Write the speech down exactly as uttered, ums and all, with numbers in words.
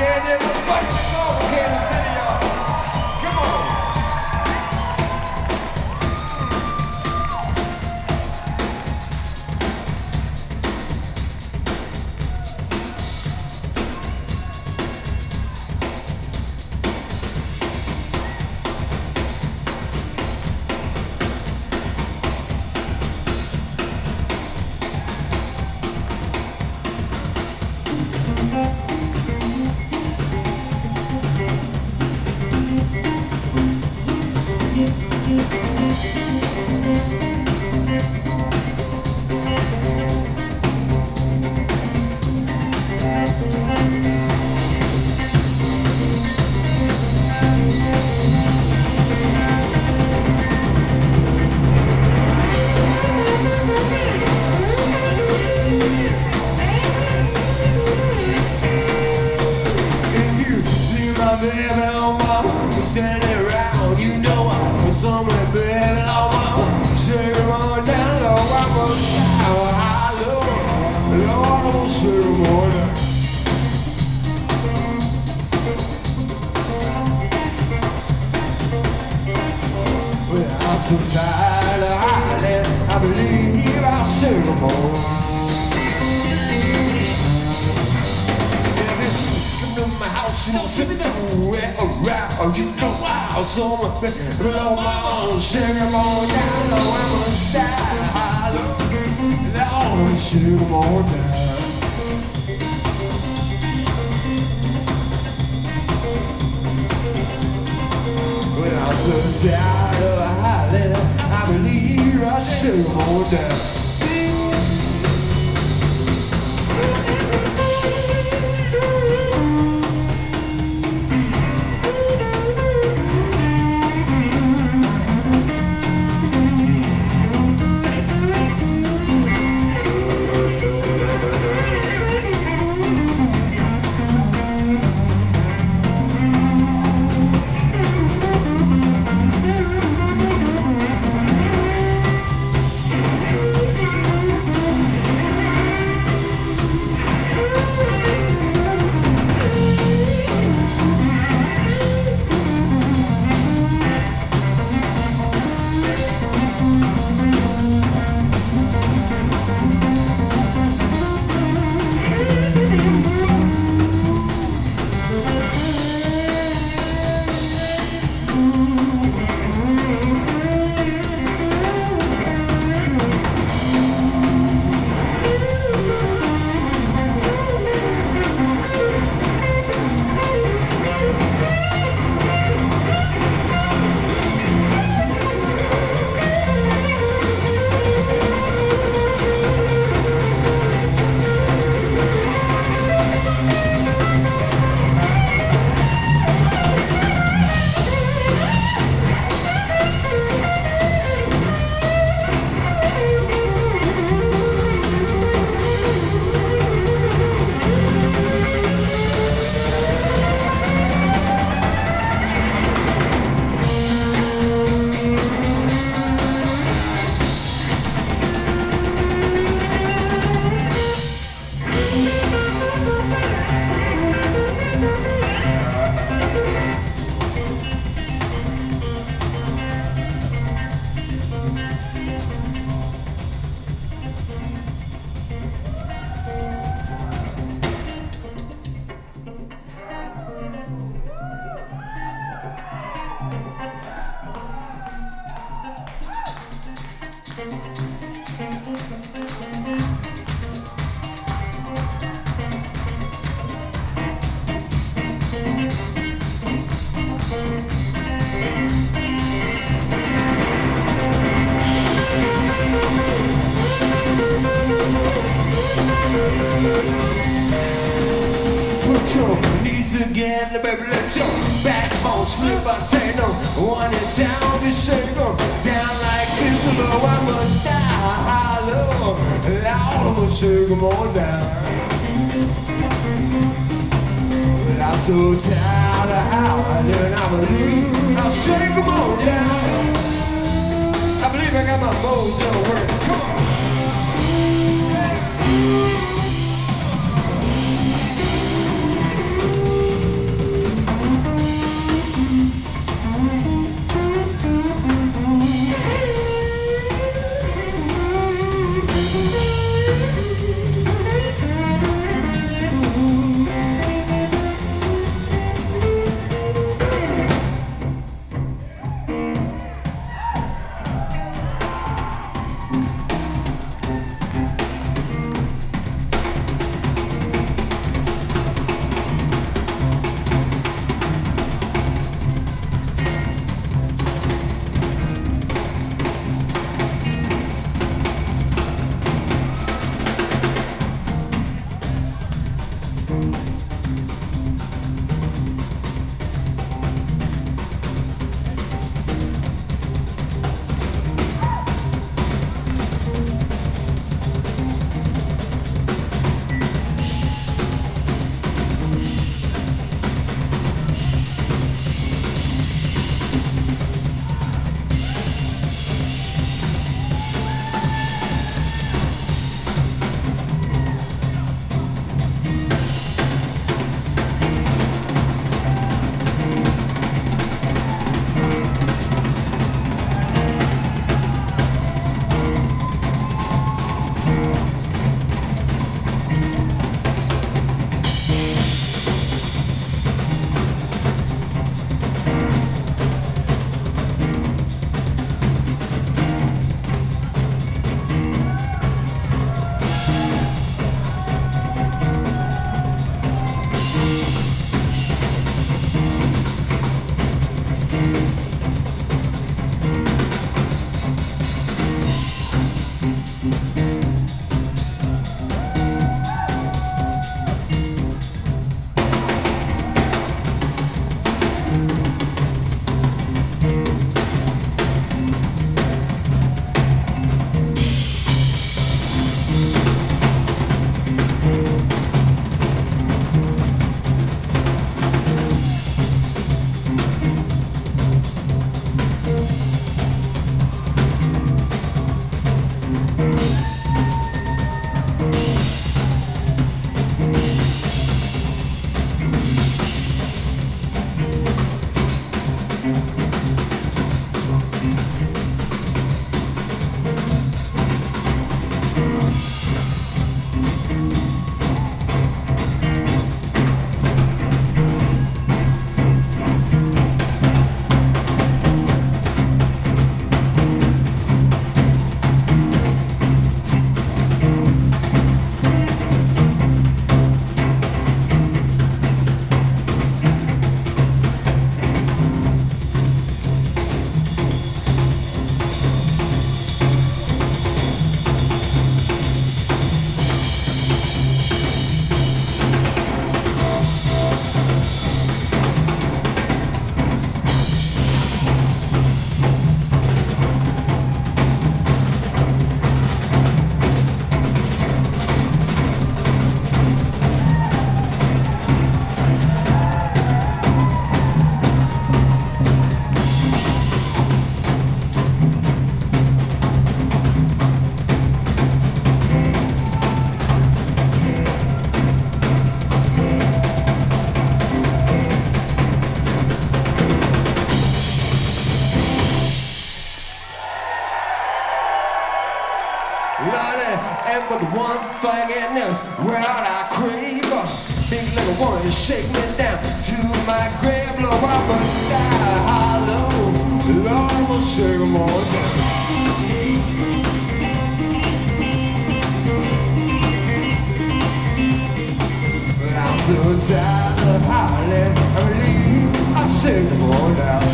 stand there with fucking song in Kansas City, y'all. Come on. So tired of hiding, I believe I'll sing them all. Come to my house, you know, sitting nowhere around. You know I'll so much below my own. Sing them all down, low, I'm gonna style. And I always sing them all down. When I'm so tired of hiding, I believe I should hold down. Put your knees together, baby, let your backbone slip. I take no one in town to shake them down like this. Low, I must die low, and I wanna shake them all down. But I'm so tired of howling, I believe I'll shake them all down. I believe I got my mojo working. Come on. Lordy, and but one thing in this world I crave a big little woman to shake me down to my grave. Lord, I must die hollow. Lord, I must shake 'em all down. But I'm so tired of howling. I believe I shake 'em all down.